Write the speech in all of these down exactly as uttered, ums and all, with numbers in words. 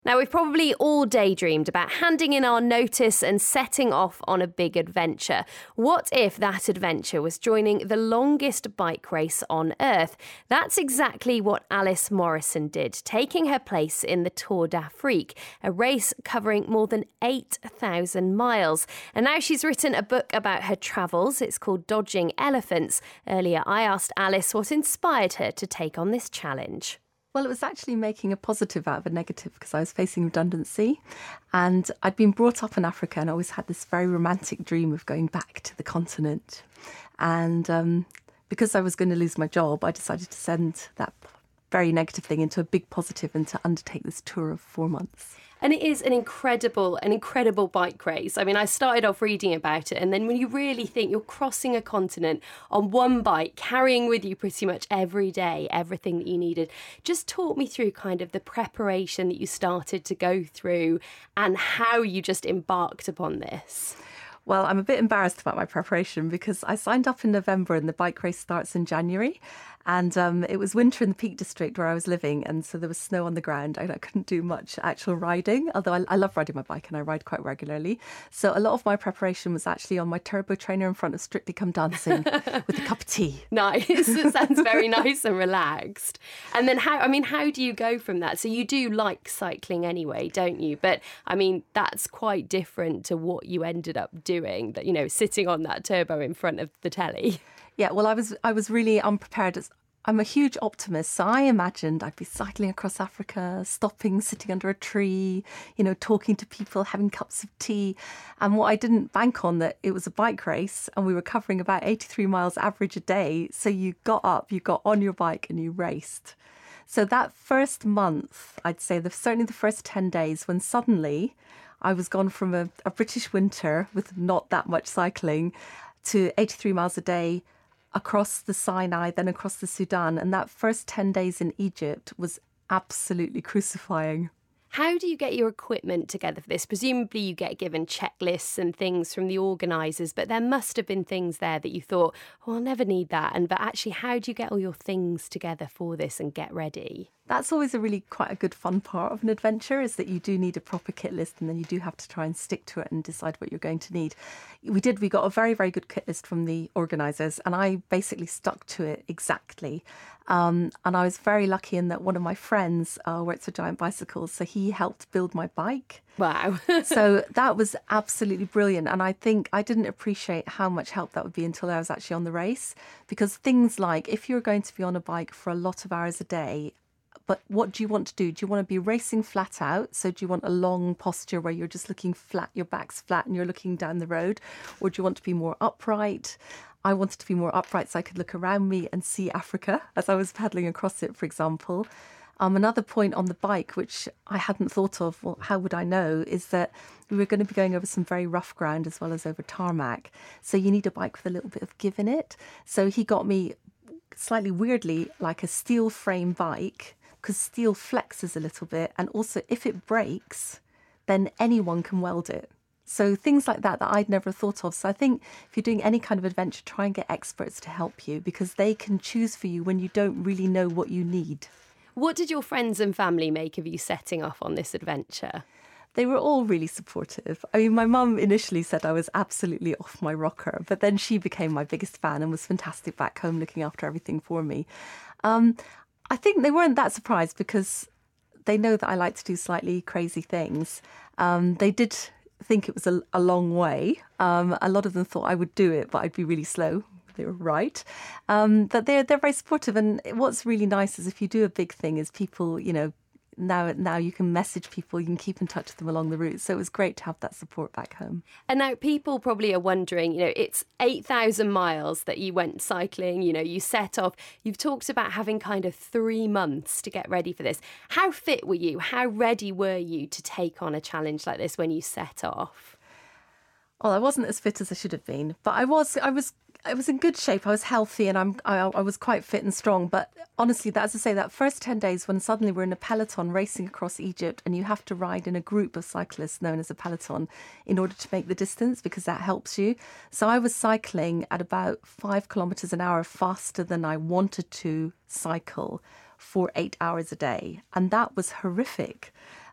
Now, we've probably all daydreamed about handing in our notice and setting off on a big adventure. What if that adventure was joining the longest bike race on Earth? That's exactly what Alice Morrison did, taking her place in the Tour d'Afrique, a race covering more than eight thousand miles. And now she's written a book about her travels. It's called Dodging Elephants. Earlier, I asked Alice what inspired her to take on this challenge. Well, it was actually making a positive out of a negative because I was facing redundancy and I'd been brought up in Africa and I always had this very romantic dream of going back to the continent. And um, because I was going to lose my job, I decided to send that very negative thing into a big positive and to undertake this tour of four months. And it is an incredible, an incredible bike race. I mean, I started off reading about it, and then when you really think you're crossing a continent on one bike, carrying with you pretty much every day everything that you needed, just talk me through kind of the preparation that you started to go through and how you just embarked upon this. Well, I'm a bit embarrassed about my preparation because I signed up in November and the bike race starts in January. And um, it was winter in the Peak District where I was living. And so there was snow on the ground. I, I couldn't do much actual riding, although I, I love riding my bike and I ride quite regularly. So a lot of my preparation was actually on my turbo trainer in front of Strictly Come Dancing with a cup of tea. Nice. It sounds very nice and relaxed. And then how, I mean, how do you go from that? So you do like cycling anyway, don't you? But I mean, that's quite different to what you ended up doing, that, you know, sitting on that turbo in front of the telly. Yeah, well, I was I was really unprepared. I'm a huge optimist, so I imagined I'd be cycling across Africa, stopping, sitting under a tree, you know, talking to people, having cups of tea. And what I didn't bank on, that it was a bike race and we were covering about eighty-three miles average a day. So you got up, you got on your bike and you raced. So that first month, I'd say the, certainly the first ten days, when suddenly I was gone from a, a British winter with not that much cycling to eighty-three miles a day, across the Sinai, then across the Sudan. And that first ten days in Egypt was absolutely crucifying. How do you get your equipment together for this? Presumably you get given checklists and things from the organisers, but there must have been things there that you thought, oh, I'll never need that. And but actually, how do you get all your things together for this and get ready? That's always a really quite a good fun part of an adventure, is that you do need a proper kit list and then you do have to try and stick to it and decide what you're going to need. We did, we got a very, very good kit list from the organisers and I basically stuck to it exactly. Um, and I was very lucky in that one of my friends uh, works for Giant Bicycles, so he helped build my bike. Wow. So that was absolutely brilliant. And I think I didn't appreciate how much help that would be until I was actually on the race. Because things like, if you're going to be on a bike for a lot of hours a day, but what do you want to do? Do you want to be racing flat out? So do you want a long posture where you're just looking flat, your back's flat and you're looking down the road? Or do you want to be more upright? I wanted to be more upright so I could look around me and see Africa as I was paddling across it, for example. Um, another point on the bike, which I hadn't thought of, well, how would I know, is that we were going to be going over some very rough ground as well as over tarmac. So you need a bike with a little bit of give in it. So he got me, slightly weirdly, like a steel frame bike, because steel flexes a little bit. And also, if it breaks, then anyone can weld it. So things like that that I'd never thought of. So I think if you're doing any kind of adventure, try and get experts to help you, because they can choose for you when you don't really know what you need. What did your friends and family make of you setting off on this adventure? They were all really supportive. I mean, my mum initially said I was absolutely off my rocker, but then she became my biggest fan and was fantastic back home looking after everything for me. Um, I think they weren't that surprised because they know that I like to do slightly crazy things. Um, they did think it was a, a long way. Um, a lot of them thought I would do it, but I'd be really slow. They were right. Um, but they're they're very supportive. And what's really nice is if you do a big thing, is people, you know, now now you can message people, you can keep in touch with them along the route. So it was great to have that support back home. And now people probably are wondering, you know, it's eight thousand miles that you went cycling, you know, you set off. You've talked about having kind of three months to get ready for this. How fit were you? How ready were you to take on a challenge like this when you set off? Well, I wasn't as fit as I should have been, but I was I was I was in good shape. I was healthy and I'm I, I was quite fit and strong. But honestly, that, as I say, that first ten days when suddenly we're in a peloton racing across Egypt and you have to ride in a group of cyclists known as a peloton in order to make the distance, because that helps you. So I was cycling at about five kilometres an hour faster than I wanted to cycle for eight hours a day. And that was horrific.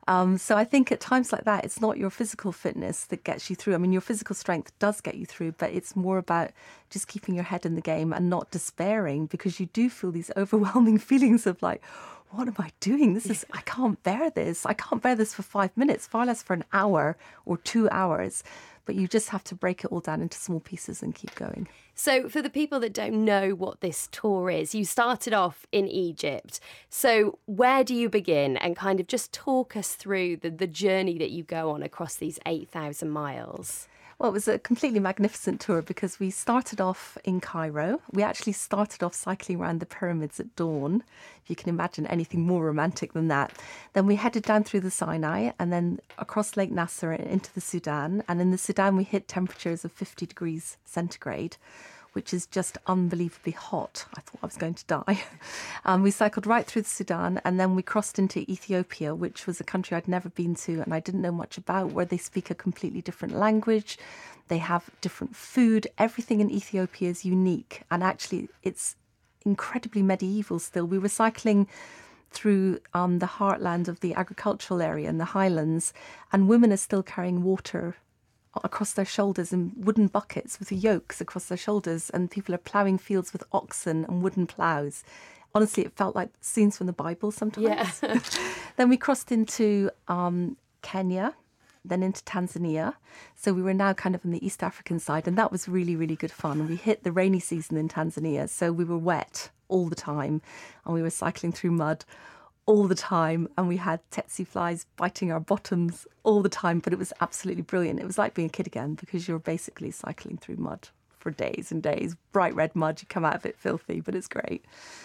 Um, so I think at times like that, it's not your physical fitness that gets you through. I mean, your physical strength does get you through, but it's more about just keeping your head in the game and not despairing, because you do feel these overwhelming feelings of like, what am I doing? This is, I can't bear this. I can't bear this for five minutes, far less for an hour or two hours. But you just have to break it all down into small pieces and keep going. So for the people that don't know what this tour is, you started off in Egypt. So where do you begin? And kind of just talk us through the, the journey that you go on across these eight thousand miles. Well, it was a completely magnificent tour because we started off in Cairo. We actually started off cycling around the pyramids at dawn, if you can imagine anything more romantic than that. Then we headed down through the Sinai and then across Lake Nasser into the Sudan. And in the Sudan, we hit temperatures of fifty degrees centigrade, which is just unbelievably hot. I thought I was going to die. Um, we cycled right through the Sudan, and then we crossed into Ethiopia, which was a country I'd never been to and I didn't know much about, where they speak a completely different language. They have different food. Everything in Ethiopia is unique, and actually it's incredibly medieval still. We were cycling through um, the heartland of the agricultural area in the highlands, and women are still carrying water across their shoulders in wooden buckets with yokes across their shoulders, and people are ploughing fields with oxen and wooden ploughs. Honestly, it felt like scenes from the Bible sometimes. Yeah. Then we crossed into um, Kenya, then into Tanzania. So we were now kind of on the East African side, and that was really, really good fun. We hit the rainy season in Tanzania, so we were wet all the time, and we were cycling through mud all the time, and we had tsetse flies biting our bottoms all the time, but it was absolutely brilliant. It was like being a kid again, because you're basically cycling through mud for days and days. Bright red mud, you come out of it filthy, but it's great.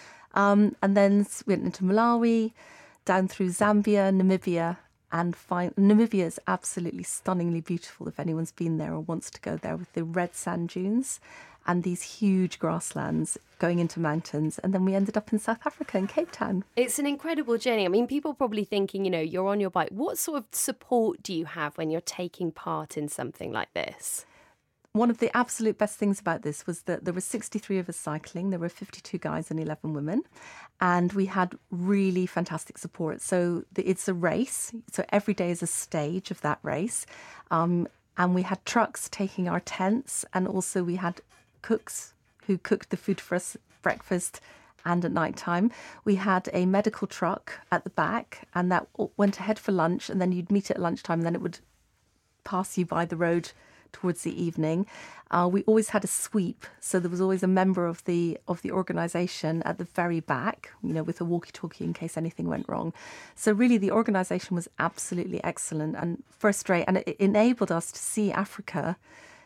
Um, and then we went into Malawi, down through Zambia, Namibia, and find, Namibia is absolutely stunningly beautiful if anyone's been there or wants to go there, with the red sand dunes and these huge grasslands going into mountains. And then we ended up in South Africa, in Cape Town. It's an incredible journey. I mean, people are probably thinking, you know, you're on your bike. What sort of support do you have when you're taking part in something like this? One of the absolute best things about this was that there were sixty-three of us cycling. There were fifty-two guys and eleven women. And we had really fantastic support. So the, it's a race. So every day is a stage of that race. Um, and we had trucks taking our tents. And also we had cooks who cooked the food for us, breakfast and at night time. We had a medical truck at the back, and that went ahead for lunch. And then you'd meet at lunchtime, and then it would pass you by the road towards the evening. Uh, we always had a sweep, so there was always a member of the of the organisation at the very back, you know, with a walkie-talkie in case anything went wrong. So really, the organisation was absolutely excellent and first rate, and it enabled us to see Africa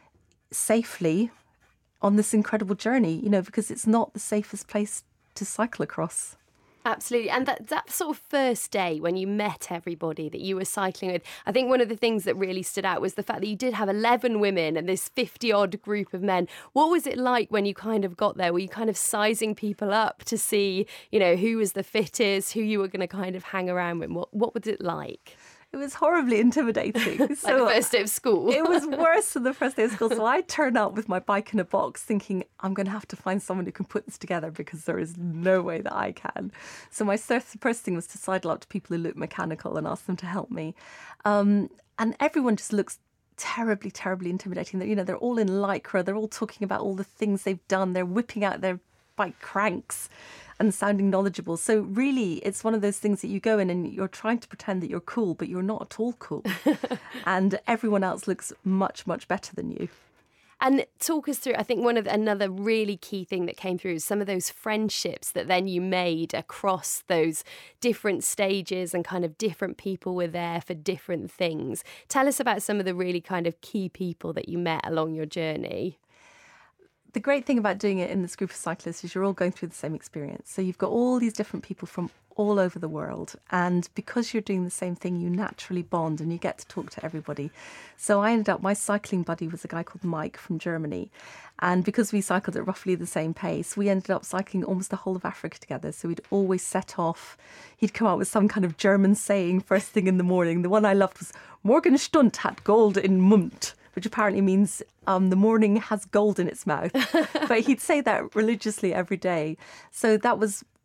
safely on this incredible journey, you know, because it's not the safest place to cycle across. Absolutely. And that, that sort of first day when you met everybody that you were cycling with, I think one of the things that really stood out was the fact that you did have eleven women and this fifty-odd group of men. What was it like when you kind of got there? Were you kind of sizing people up to see, you know, who was the fittest, who you were going to kind of hang around with? What, what was it like? It was horribly intimidating. So like the first day of school. It was worse than the first day of school. So I turned up with my bike in a box thinking, I'm going to have to find someone who can put this together because there is no way that I can. So my first thing was to sidle up to people who look mechanical and ask them to help me. Um, and everyone just looks terribly, terribly intimidating. You know, they're all in Lycra. They're all talking about all the things they've done. They're whipping out their bike cranks and sounding knowledgeable. So really, it's one of those things that you go in and you're trying to pretend that you're cool, but you're not at all cool. And everyone else looks much, much better than you. And talk us through, I think one of the, another really key thing that came through is some of those friendships that then you made across those different stages, and kind of different people were there for different things. Tell us about some of the really kind of key people that you met along your journey. The great thing about doing it in this group of cyclists is you're all going through the same experience. So you've got all these different people from all over the world. And because you're doing the same thing, you naturally bond and you get to talk to everybody. So I ended up, my cycling buddy was a guy called Mike from Germany. And because we cycled at roughly the same pace, we ended up cycling almost the whole of Africa together. So we'd always set off. He'd come out with some kind of German saying first thing in the morning. The one I loved was, Morgenstund hat Gold in Mund, which apparently means um, the morning has gold in its mouth. But he'd say that religiously every day. So that was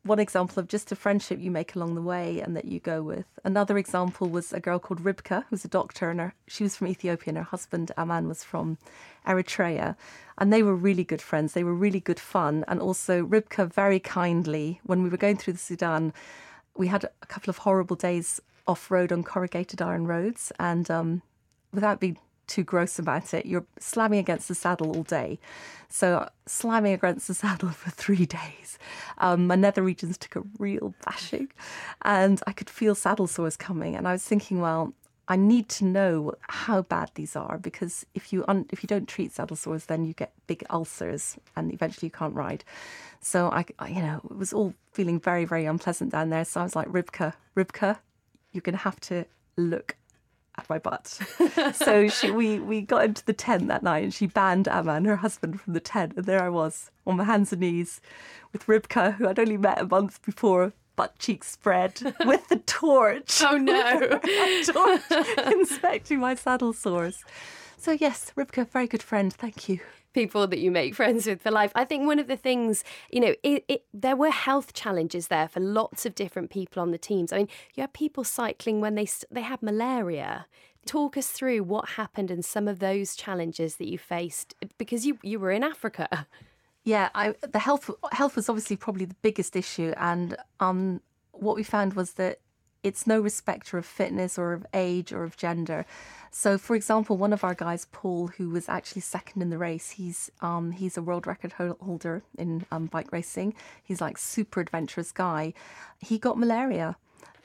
one example of just a friendship you make along the way and that you go with. Another example was a girl called Ribka, who's a doctor, and her, she was from Ethiopia, and her husband, Aman, was from Eritrea. And they were really good friends. They were really good fun. And also Ribka, very kindly, when we were going through the Sudan, we had a couple of horrible days off-road on corrugated iron roads. And um, without being too gross about it, you're slamming against the saddle all day. So slamming against the saddle for three days. Um, my nether regions took a real bashing and I could feel saddle sores coming. And I was thinking, well, I need to know how bad these are, because if you un- if you don't treat saddle sores, then you get big ulcers and eventually you can't ride. So I, I you know, it was all feeling very, very unpleasant down there. So I was like, Ribka, Ribka, you're going to have to look at my butt. So she, we, we got into the tent that night and she banned Aman, her husband, from the tent. And there I was on my hands and knees with Ribka, who I'd only met a month before, butt cheeks spread, with the torch. Oh no. torch, inspecting my saddle sores. So yes, Ribka, very good friend. Thank you. People that you make friends with for life. I think one of the things, you know, it, it, there were health challenges there for lots of different people on the teams. I mean, you had people cycling when they they had malaria. Talk us through what happened and some of those challenges that you faced, because you, you were in Africa. Yeah, I, the health health was obviously probably the biggest issue. And um, what we found was that it's no respecter of fitness or of age or of gender. So, for example, one of our guys, Paul, who was actually second in the race, he's um, he's a world record holder in um, bike racing. He's like super adventurous guy. He got malaria.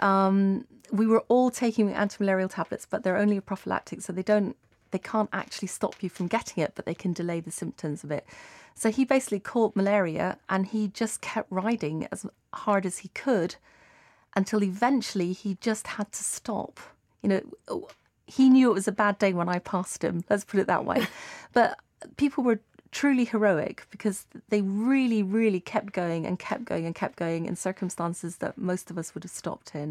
Um, we were all taking anti-malarial tablets, but they're only a prophylactic, so they don't they can't actually stop you from getting it, but they can delay the symptoms a bit. So he basically caught malaria and he just kept riding as hard as he could until eventually he just had to stop. You know, he knew it was a bad day when I passed him, let's put it that way. But people were truly heroic because they really, really kept going and kept going and kept going in circumstances that most of us would have stopped in.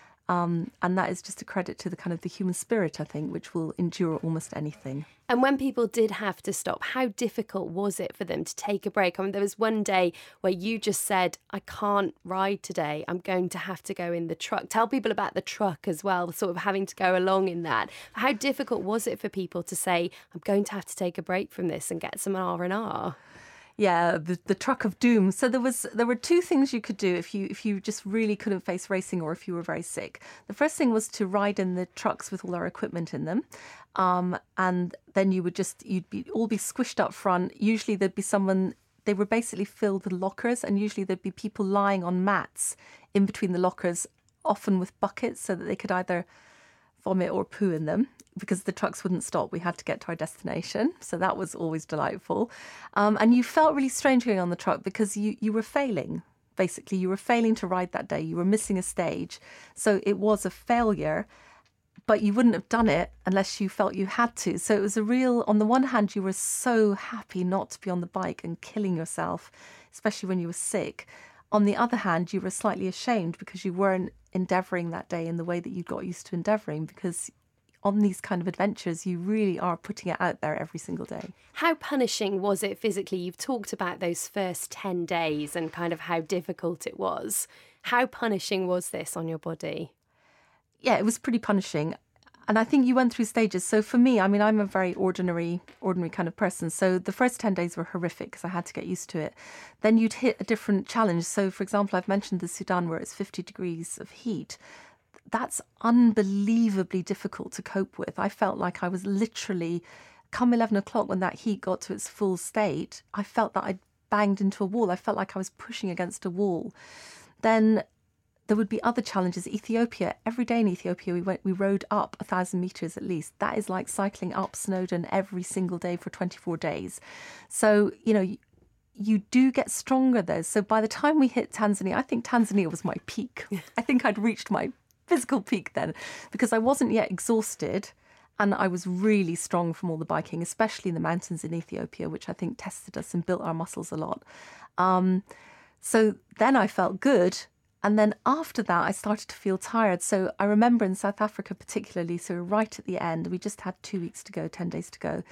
Um, and that is just a credit to the kind of the human spirit, I think, which will endure almost anything. And when people did have to stop, how difficult was it for them to take a break? I mean, there was one day where you just said, I can't ride today. I'm going to have to go in the truck. Tell people about the truck as well, sort of having to go along in that. How difficult was it for people to say, I'm going to have to take a break from this and get some R and R? Yeah, the, the truck of doom. So there was there were two things you could do if you if you just really couldn't face racing or if you were very sick. The first thing was to ride in the trucks with all our equipment in them, um, and then you would just you'd be all be squished up front. Usually there'd be someone. They were basically filled with lockers, and usually there'd be people lying on mats in between the lockers, often with buckets, so that they could either vomit or poo in them. Because the trucks wouldn't stop, we had to get to our destination. So that was always delightful. Um, and you felt really strange going on the truck because you, you were failing. Basically, you were failing to ride that day. You were missing a stage. So it was a failure, but you wouldn't have done it unless you felt you had to. So it was a real, on the one hand, you were so happy not to be on the bike and killing yourself, especially when you were sick. On the other hand, you were slightly ashamed because you weren't endeavouring that day in the way that you got used to endeavouring, because on these kind of adventures, you really are putting it out there every single day. How punishing was it physically? You've talked about those first ten days and kind of how difficult it was. How punishing was this on your body? Yeah, it was pretty punishing. And I think you went through stages. So for me, I mean, I'm a very ordinary, ordinary kind of person. So the first ten days were horrific because I had to get used to it. Then you'd hit a different challenge. So, for example, I've mentioned the Sudan where it's fifty degrees of heat. That's unbelievably difficult to cope with. I felt like I was literally, come eleven o'clock when that heat got to its full state, I felt that I'd banged into a wall. I felt like I was pushing against a wall. Then there would be other challenges. Ethiopia, every day in Ethiopia, we went, we rode up a thousand meters at least. That is like cycling up Snowdon every single day for twenty-four days. So, you know, you, you do get stronger though. So by the time we hit Tanzania, I think Tanzania was my peak. I think I'd reached my physical peak then because I wasn't yet exhausted and I was really strong from all the biking, especially in the mountains in Ethiopia, which I think tested us and built our muscles a lot. Um, so then I felt good. And then after that, I started to feel tired. So I remember in South Africa particularly, so right at the end, we just had two weeks to go, ten days to go.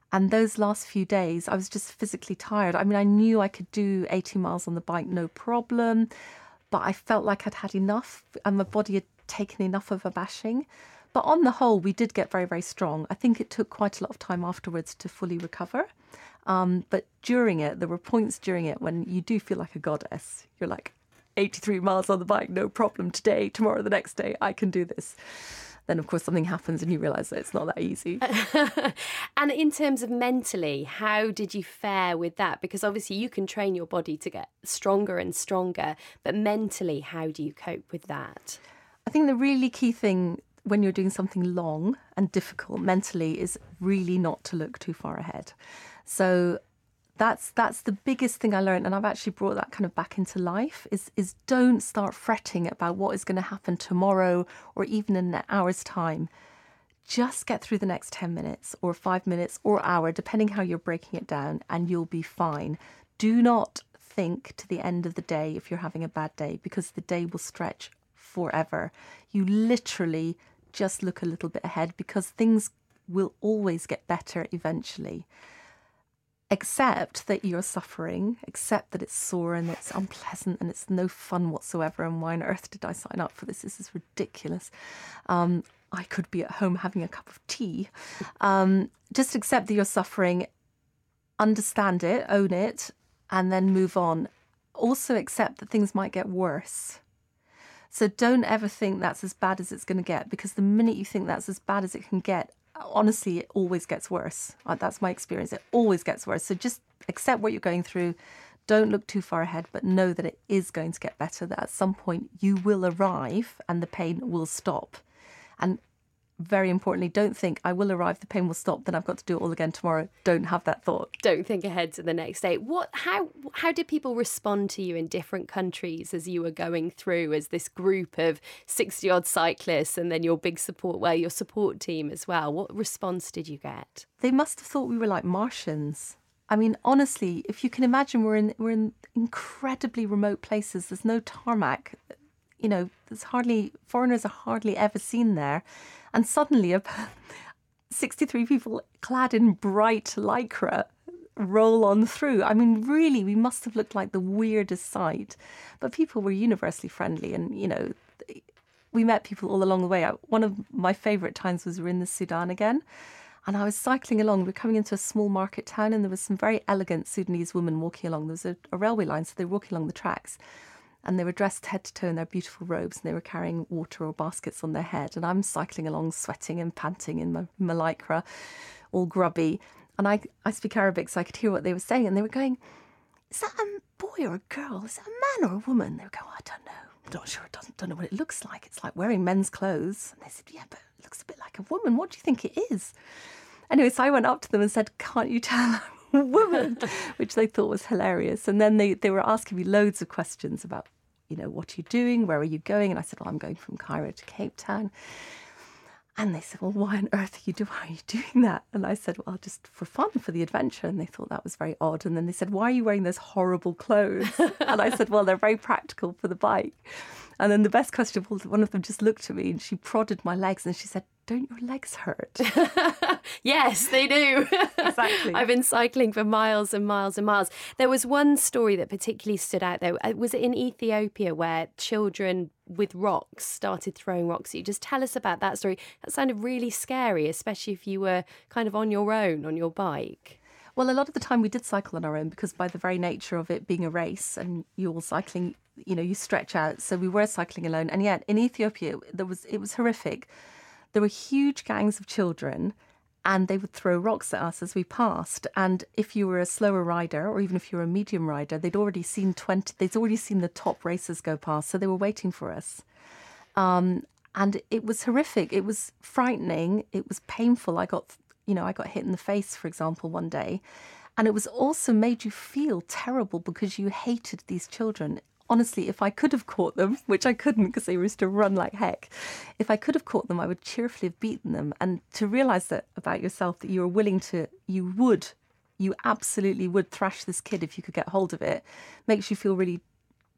And those last few days, I was just physically tired. I mean, I knew I could do eighty miles on the bike, no problem. But I felt like I'd had enough and my body had taken enough of a bashing. But on the whole, we did get very, very strong. I think it took quite a lot of time afterwards to fully recover. Um, but during it, there were points during it when you do feel like a goddess. You're like, eighty-three miles on the bike, no problem. Today, tomorrow, the next day, I can do this. Then, of course, something happens and you realise that it's not that easy. And in terms of mentally, how did you fare with that? Because obviously you can train your body to get stronger and stronger, but mentally, how do you cope with that? I think the really key thing when you're doing something long and difficult mentally is really not to look too far ahead. So that's that's the biggest thing I learned, and I've actually brought that kind of back into life, is is don't start fretting about what is going to happen tomorrow or even in an hour's time. Just get through the next ten minutes or five minutes or hour, depending how you're breaking it down, and you'll be fine. Do not think to the end of the day if you're having a bad day, because the day will stretch forever. You literally just look a little bit ahead, because things will always get better eventually. Accept that you're suffering, accept that it's sore and it's unpleasant and it's no fun whatsoever. And why on earth did I sign up for this? This is ridiculous. Um, I could be at home having a cup of tea. Um, just accept that you're suffering, understand it, own it, and then move on. Also accept that things might get worse. So don't ever think that's as bad as it's going to get, because the minute you think that's as bad as it can get, honestly, it always gets worse. That's my experience. It always gets worse. So just accept what you're going through. Don't look too far ahead, but know that it is going to get better, that at some point you will arrive and the pain will stop. And very importantly, don't think I will arrive, the pain will stop, then I've got to do it all again tomorrow. Don't have that thought. Don't think ahead to the next day. What? How? How did people respond to you in different countries as you were going through as this group of sixty odd cyclists, and then your big support, well, your support team as well? What response did you get? They must have thought we were like Martians. I mean, honestly, if you can imagine, we're in we're in incredibly remote places. There's no tarmac. You know, there's hardly, foreigners are hardly ever seen there. And suddenly sixty-three people clad in bright lycra roll on through. I mean, really, we must have looked like the weirdest sight. But people were universally friendly, and, you know, we met people all along the way. One of my favourite times was we were in the Sudan again. And I was cycling along. We were coming into a small market town, and there was some very elegant Sudanese women walking along. There was a, a railway line, so they were walking along the tracks. And they were dressed head to toe in their beautiful robes, and they were carrying water or baskets on their head. And I'm cycling along, sweating and panting in my, my lycra, all grubby. And I, I speak Arabic, so I could hear what they were saying. And they were going, is that a boy or a girl? Is that a man or a woman? They were going, oh, I don't know. I'm not sure. It doesn't, don't know what it looks like. It's like wearing men's clothes. And they said, yeah, but it looks a bit like a woman. What do you think it is? Anyway, so I went up to them and said, can't you tell I'm a woman? Which they thought was hilarious. And then they, they were asking me loads of questions about, you know, what are you doing? Where are you going? And I said, well, I'm going from Cairo to Cape Town. And they said, well, why on earth are you doing, why are you doing that? And I said, well, just for fun, for the adventure. And they thought that was very odd. And then they said, why are you wearing those horrible clothes? And I said, well, they're very practical for the bike. And then the best question of all, one of them just looked at me and she prodded my legs and she said, don't your legs hurt? Yes, they do. Exactly. I've been cycling for miles and miles and miles. There was one story that particularly stood out, though. Was it in Ethiopia where children with rocks started throwing rocks at you? Just tell us about that story. That sounded really scary, especially if you were kind of on your own, on your bike. Well, a lot of the time we did cycle on our own, because by the very nature of it being a race and you're all cycling, you know, you stretch out. So we were cycling alone. And yet in Ethiopia, there was it was horrific. There were huge gangs of children and they would throw rocks at us as we passed. And if you were a slower rider, or even if you were a medium rider, they'd already seen twenty, they'd already seen the top racers go past. So they were waiting for us. Um, and it was horrific. It was frightening. It was painful. I got, you know, I got hit in the face, for example, one day. And it was also made you feel terrible because you hated these children. Honestly, if I could have caught them, which I couldn't because they used to run like heck, if I could have caught them, I would cheerfully have beaten them. And to realise that about yourself, that you were willing to, you would, you absolutely would thrash this kid if you could get hold of it, makes you feel really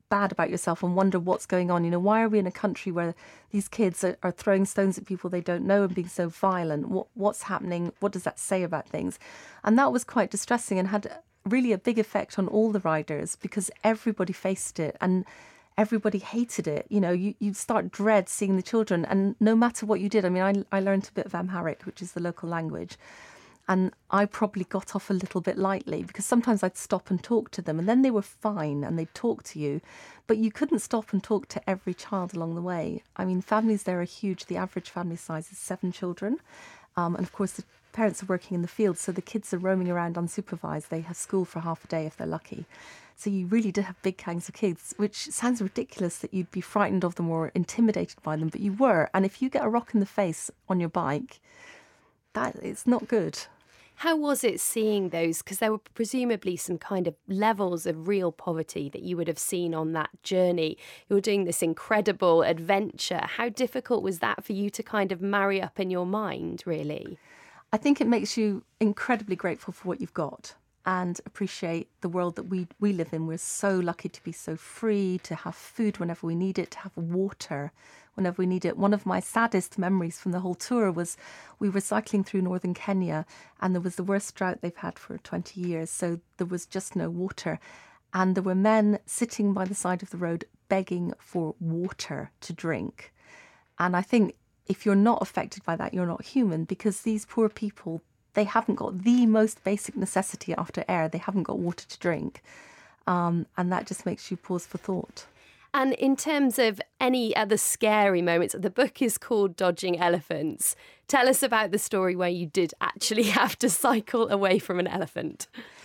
bad about yourself and wonder what's going on. You know, why are we in a country where these kids are, are throwing stones at people they don't know and being so violent? What, what's happening? What does that say about things? And that was quite distressing and had really a big effect on all the riders because everybody faced it and everybody hated it. You know, you, you start dread seeing the children, and no matter what you did, I mean, I, I learned a bit of Amharic, which is the local language. And I probably got off a little bit lightly because sometimes I'd stop and talk to them and then they were fine and they'd talk to you. But you couldn't stop and talk to every child along the way. I mean, families there are huge. The average family size is seven children. Um, and of course, the parents are working in the field. So the kids are roaming around unsupervised. They have school for half a day if they're lucky. So you really did have big gangs of kids, which sounds ridiculous that you'd be frightened of them or intimidated by them. But you were. And if you get a rock in the face on your bike, that it's not good. How was it seeing those? Because there were presumably some kind of levels of real poverty that you would have seen on that journey. You were doing this incredible adventure. How difficult was that for you to kind of marry up in your mind, really? I think it makes you incredibly grateful for what you've got and appreciate the world that we, we live in. We're so lucky to be so free, to have food whenever we need it, to have water whenever we need it. One of my saddest memories from the whole tour was we were cycling through northern Kenya and there was the worst drought they've had for twenty years. So there was just no water. And there were men sitting by the side of the road begging for water to drink. And I think if you're not affected by that, you're not human, because these poor people, they haven't got the most basic necessity after air. They haven't got water to drink. Um, and that just makes you pause for thought. And in terms of any other scary moments, the book is called Dodging Elephants. Tell us about the story where you did actually have to cycle away from an elephant.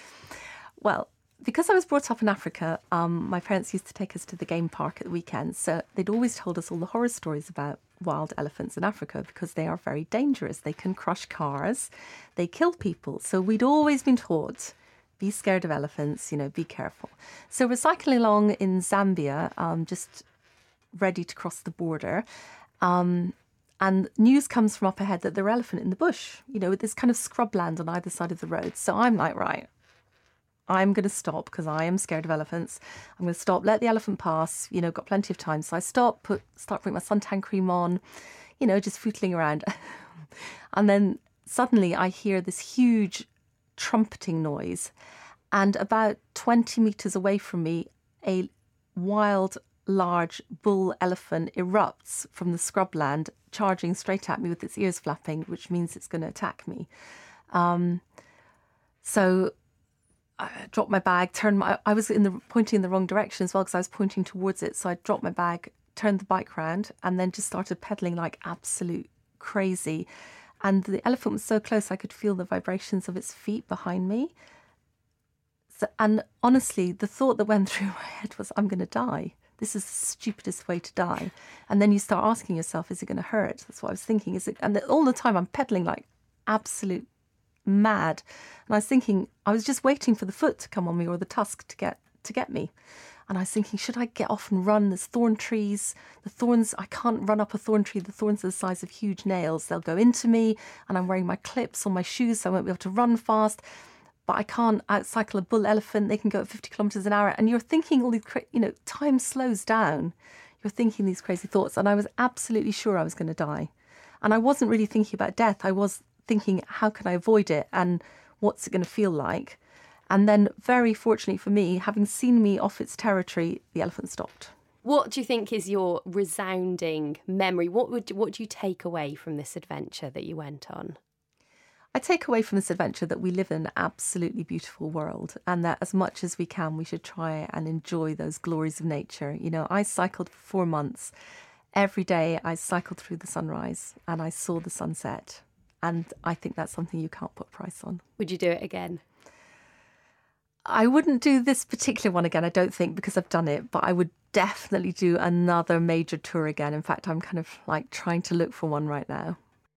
Well, because I was brought up in Africa, um, my parents used to take us to the game park at the weekends. So they'd always told us all the horror stories about wild elephants in Africa because they are very dangerous. They can crush cars, they kill people. So we'd always been taught, be scared of elephants, you know, be careful. So we're cycling along in Zambia, um, just ready to cross the border. Um, and news comes from up ahead that there are elephant in the bush, you know, with this kind of scrubland on either side of the road. So I'm like, right, I'm going to stop because I am scared of elephants. I'm going to stop, let the elephant pass, you know, got plenty of time. So I stop, put, start putting my suntan cream on, you know, just footling around. And then suddenly I hear this huge trumpeting noise, and about twenty metres away from me, a wild, large bull elephant erupts from the scrubland, charging straight at me with its ears flapping, which means it's going to attack me. Um, so I dropped my bag, turned my, I was in the pointing in the wrong direction as well because I was pointing towards it. So I dropped my bag, turned the bike round, and then just started pedaling like absolute crazy. And the elephant was so close, I could feel the vibrations of its feet behind me. So, and honestly, the thought that went through my head was, I'm going to die. This is the stupidest way to die. And then you start asking yourself, is it going to hurt? That's what I was thinking. Is it? And all the time I'm pedaling like absolute mad. And I was thinking, I was just waiting for the foot to come on me or the tusk to get to get me. And I was thinking, should I get off and run? There's thorn trees. The thorns, I can't run up a thorn tree. The thorns are the size of huge nails. They'll go into me, and I'm wearing my clips on my shoes, so I won't be able to run fast. But I can't outcycle a bull elephant. They can go at fifty kilometres an hour. And you're thinking all these, you know, time slows down. You're thinking these crazy thoughts. And I was absolutely sure I was going to die. And I wasn't really thinking about death. I was thinking, how can I avoid it? And what's it going to feel like? And then, very fortunately for me, having seen me off its territory, the elephant stopped. What do you think is your resounding memory? What would what do you take away from this adventure that you went on? I take away from this adventure that we live in an absolutely beautiful world, and that as much as we can, we should try and enjoy those glories of nature. You know, I cycled for four months. Every day I cycled through the sunrise and I saw the sunset. And I think that's something you can't put a price on. Would you do it again? I wouldn't do this particular one again, I don't think, because I've done it, but I would definitely do another major tour again. In fact, I'm kind of like trying to look for one right now.